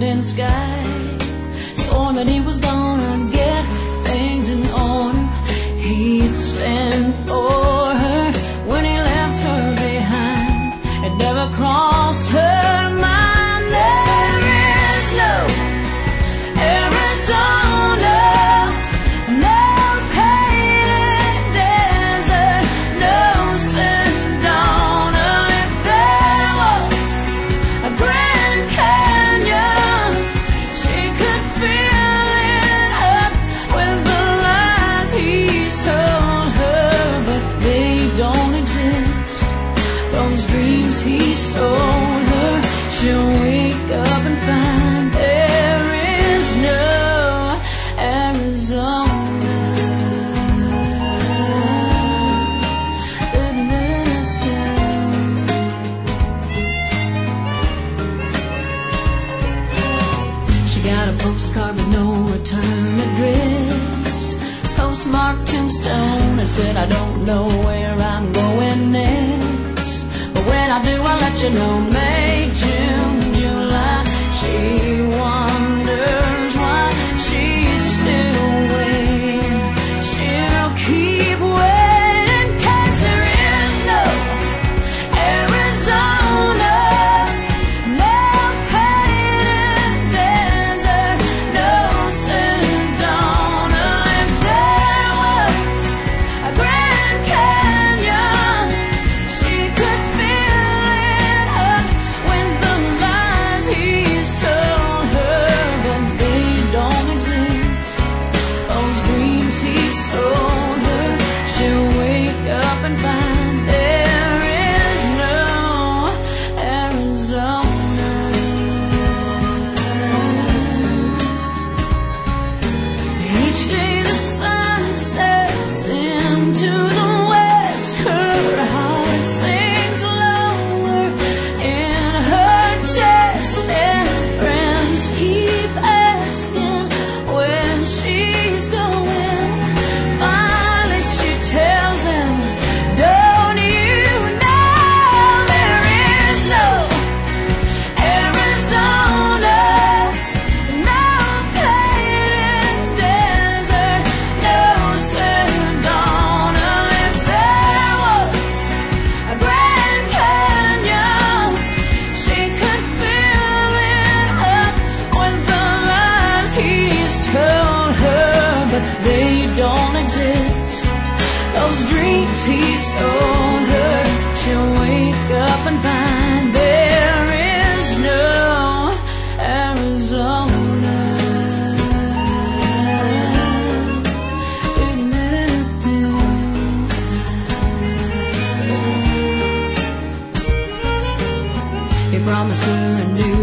evening sky. Swore that he was gonna get things in order. He'd send for her when he left her behind. It never crossed her mind. There is no Arizona, no painted desert, no Sedona. If there was a Grand Canyon, she could fill it up with the lies he's told her, but they don't exist. Those dreams he sold her, she'll wake up and find there is no Arizona. She got a postcard with no return address, postmarked Tombstone, and said, I don't know where I'm going next, but when I do I'll let you know. May, June, July, she wonders why she's still waiting. She'll keep waiting, 'cause there is no Arizona, no painted desert, no Sedona. If there was a Grand Canyon, she could fill it up with the lies he's told her, but they don't exist. Those dreams he sold her, she'll wake up and find there is no Arizona. Each day the sun sets into the west, her heart sinks lower in her chest, and friends keep asking when she's going. Finally she tells them, don't you know there is no Arizona, no painted desert, no Sedona. If there was a Grand Canyon, she could fill it up with the lies he's told her, but they don't exist. Those dreams he sold her, she'll wake up and find there is no Arizona. He promised her a new